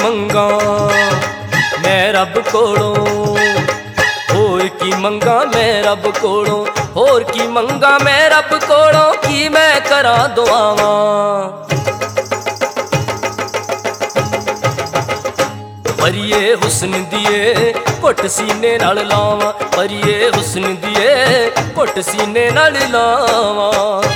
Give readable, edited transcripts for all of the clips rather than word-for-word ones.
मंगा मैं रब कोलों, होर की मंगा मैं रब कोलों, होर की मंगा मैं रब कोलों, की मैं करा दुआवां। परिए हुस्न दिए घुट सीने नाल लावां, परिए हुस्न दिए घुट सीने नाल लावां।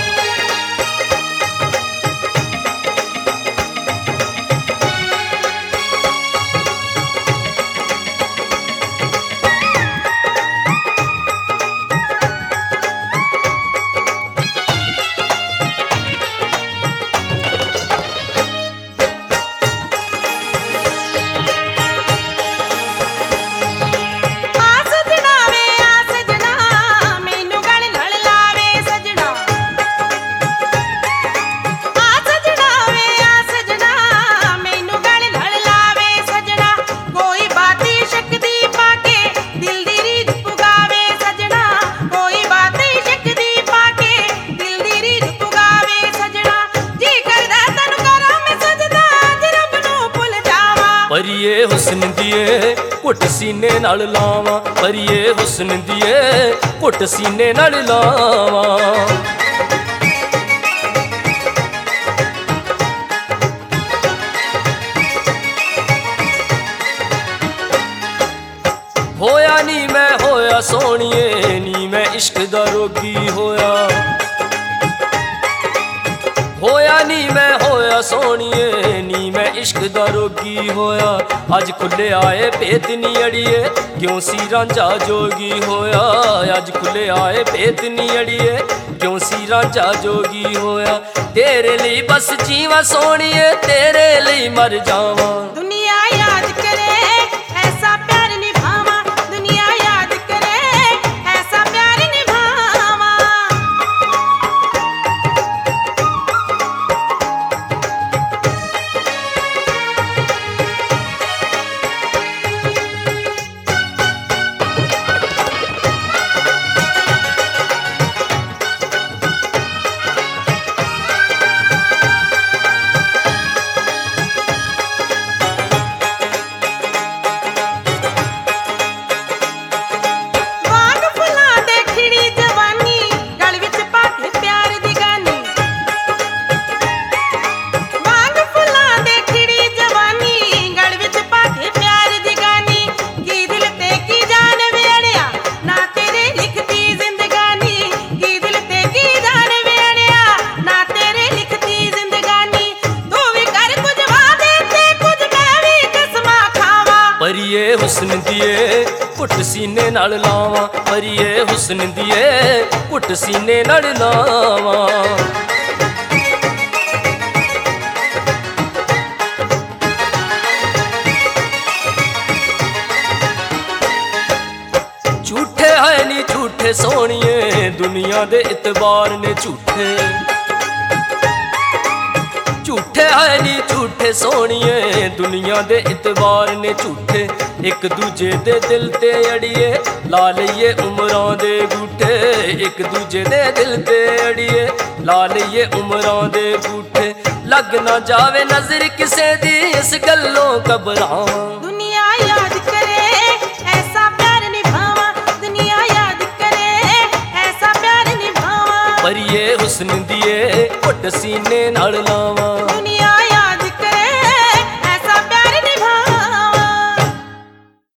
परिए हुस्न दिए घुट सीने नाल लावां, परिए हुस्न दिए घुट सीने नाल लावां। होया नी मैं होया सोहणिए, नी मैं इश्क दा रोगी होया, होया नी मैं होया सोहणिए, नी मैं इश्क दा रोगी होया। अज खुले आए भेत नी अड़िए, क्यों सी रांझा जोगी होया। अज खुले आए भेत नी अड़िए, क्यों सी रांझा जोगी होया। तेरे लिए बस जीवा सोहणिए, तेरे लिए मर जावां। दुनिया याद करे ऐसा प्यार निभावां, दुनिया याद करे ऐसा प्यार निभावां। परिए हुस्न दिए घुट सीने नाल लावां, परिए हुस्न दिए घुट सीने नाल लावां। झूठे है नी झूठे सोहणिए, दुनिया दे इतबार ने झूठे। झूठे है नी झूठे सोहणिए, दुनिया दे इतबार ने झूठे। एक दूजे दे दिल ते अड़िए ला लईए उमरां दे बूटे, एक दूजे दे दिल ते अड़िए ला लईए उमरां दे बूटे। लग ना जावे नजर किसे दी, इस गल्लों घबरावां। दुनिया याद करे ऐसा प्यार निभावां, दुनिया याद करे ऐसा प्यार निभावां। परिए हुस्न दिए घुट सीने नाल लावां, दुनिया